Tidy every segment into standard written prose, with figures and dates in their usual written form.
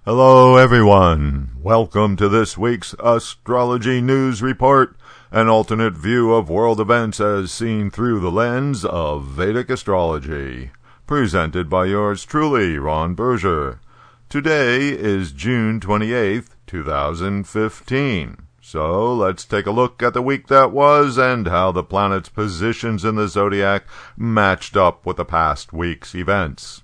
Hello, everyone. Welcome to this week's Astrology News Report, an alternate view of world events as seen through the lens of Vedic astrology. Presented by yours truly, Ron Berger. Today is June 28th, 2015. So let's take a look at the week that was and how the planets' positions in the zodiac matched up with the past week's events.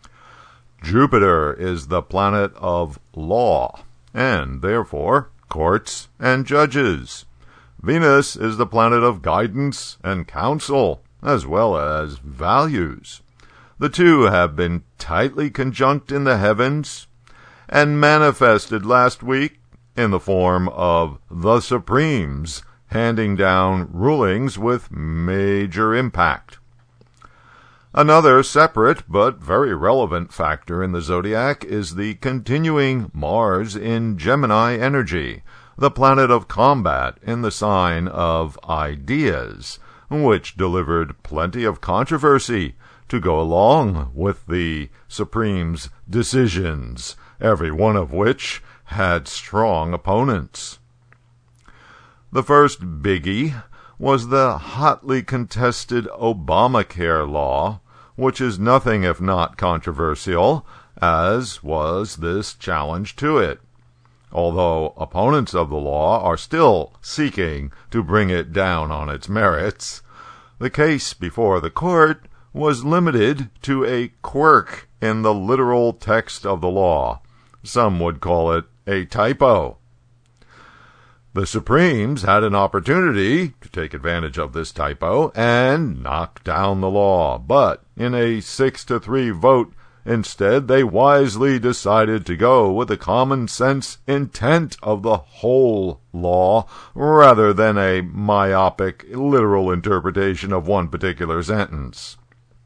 Jupiter is the planet of law, and therefore courts and judges. Venus is the planet of guidance and counsel, as well as values. The two have been tightly conjunct in the heavens, and manifested last week in the form of the Supremes, handing down rulings with major impact. Another separate but very relevant factor in the zodiac is the continuing Mars in Gemini energy, the planet of combat in the sign of ideas, which delivered plenty of controversy to go along with the Supreme's decisions, every one of which had strong opponents. The first biggie was the hotly contested Obamacare law, which is nothing if not controversial, as was this challenge to it, although opponents of the law are still seeking to bring it down on its merits. The case before the court was limited to a quirk in the literal text of the law. Some would call it a typo. The Supremes had an opportunity to take advantage of this typo and knock down the law, but in a 6-3 vote, instead they wisely decided to go with the common sense intent of the whole law rather than a myopic literal interpretation of one particular sentence.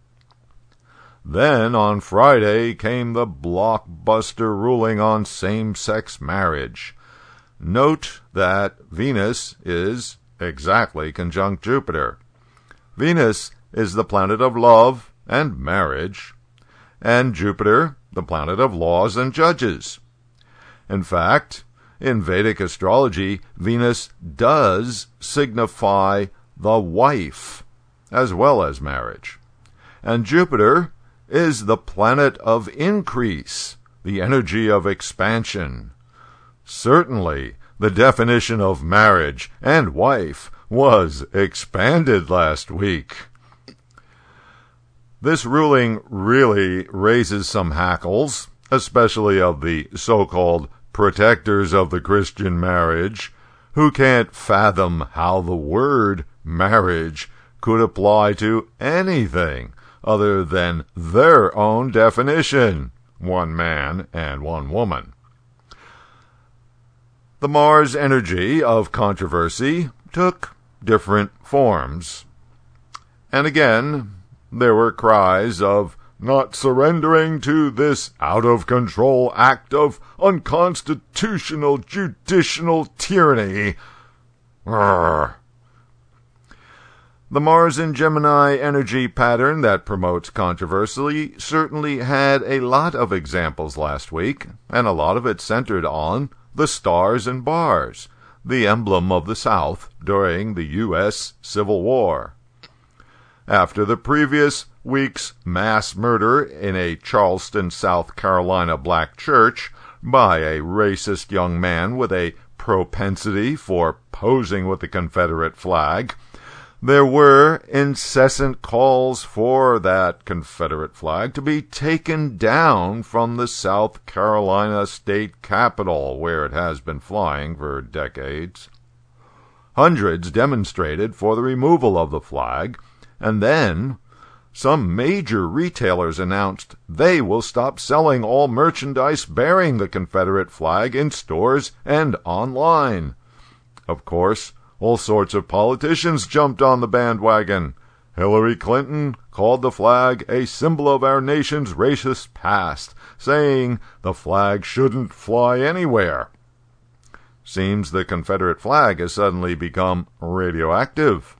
Then on Friday came the blockbuster ruling on same-sex marriage. Note that Venus is exactly conjunct Jupiter. Venus is the planet of love and marriage, and Jupiter the planet of laws and judges. In fact, in Vedic astrology, Venus does signify the wife as well as marriage, and Jupiter is the planet of increase, the energy of expansion. Certainly, the definition of marriage and wife was expanded last week. This ruling really raises some hackles, especially of the so-called protectors of the Christian marriage, who can't fathom how the word marriage could apply to anything other than their own definition, one man and one woman. The Mars energy of controversy took different forms. And again, there were cries of not surrendering to this out-of-control act of unconstitutional judicial tyranny. Urgh. The Mars in Gemini energy pattern that promotes controversy certainly had a lot of examples last week, and a lot of it centered on the stars and bars, the emblem of the South during the U.S. Civil War. After the previous week's mass murder in a Charleston, South Carolina black church by a racist young man with a propensity for posing with the Confederate flag, there were incessant calls for that Confederate flag to be taken down from the South Carolina state capitol, where it has been flying for decades. Hundreds demonstrated for the removal of the flag, and then some major retailers announced they will stop selling all merchandise bearing the Confederate flag in stores and online. Of course, all sorts of politicians jumped on the bandwagon. Hillary Clinton called the flag a symbol of our nation's racist past, saying the flag shouldn't fly anywhere. Seems the Confederate flag has suddenly become radioactive.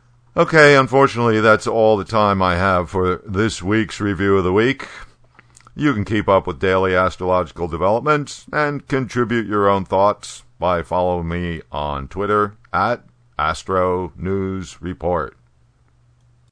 Okay, unfortunately, that's all the time I have for this week's Review of the Week. You can keep up with daily astrological developments and contribute your own thoughts by following me on Twitter at Astro News Report.